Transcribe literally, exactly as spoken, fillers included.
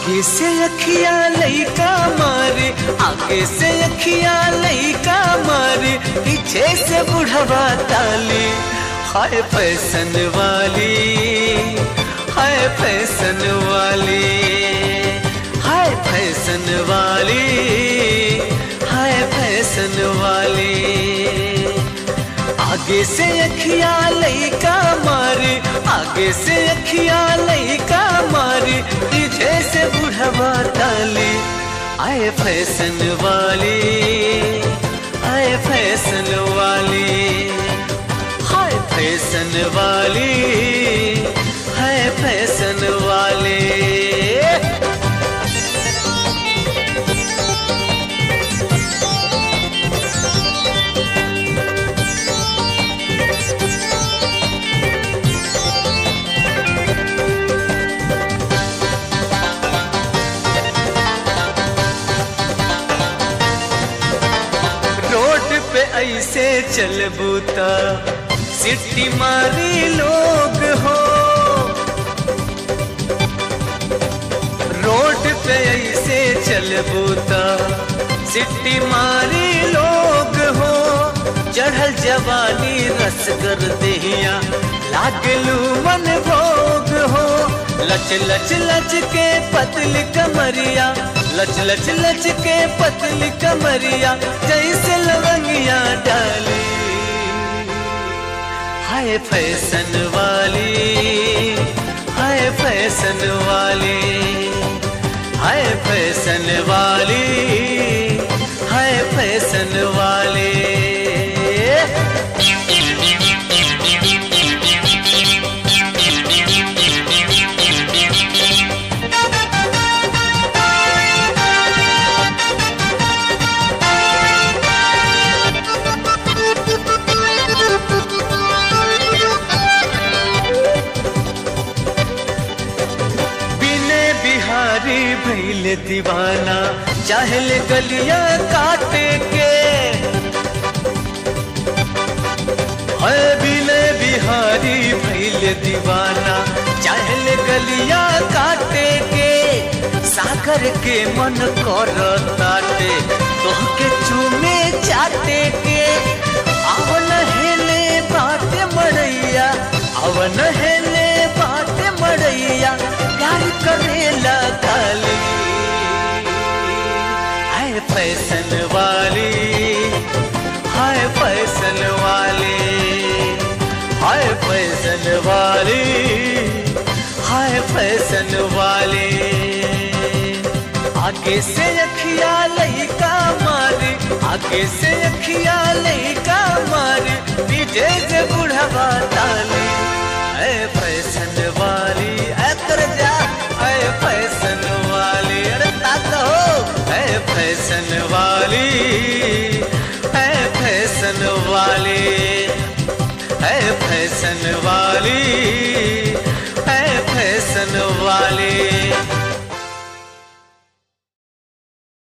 आगे से अखिया लइका मारे, आगे से अखिया लइका मारे, पीछे से बुढ़वा ताली। हाय फैशन वाली, हाय फैशन वाली, हाय फैशन वाली, हाय फैशन वाली। आगे से अखिया लइका मारे, आगे से अखिया लइका मारे, पीछे से बुढ़वा ताली। आए फैशन वाली, आए फैशन वाली, हाय फैशन वाली, हाय फैशन वाली। ऐसे चलबू ता सिटी मारी लोग हो, रोड पे ऐसे चलबू ता सिटी मारी लोग हो। चढ़ल जवानी रस कर देहिया लागलू मन भोग हो। लच लच लच के पतली कमरिया, लच लच लच के पतली कमरिया, जैसे लवंगिया डाली। हाय फैशन वाली, हाय फैशन वाली, हाय फैशन वाली, हाय फैशन वाली। भइल दीवाना चाहल गलियां काटे के, है बिले बिहारी भइल दीवाना चाहल गलियां काटे के। सागर के मन कर ताटे तोहके चूमे चाटे के। अवन हेले बाटे मड़ैया, अवन हेले बाटे मड़ैया, प्यार करेला काली। हाय फैशन वाली, हाय फैशन वाली, हाय फैशन वाली, हाय फैशन वाली। आगे से अखिया लइका मारे, आगे से अखिया लइका मारे, पीछे से बुढ़वा ताली। ऐ फैशन वाली, ऐ कर जा, ऐ फैशन वाली, अरे ताक हो, ऐ फैशन वाली।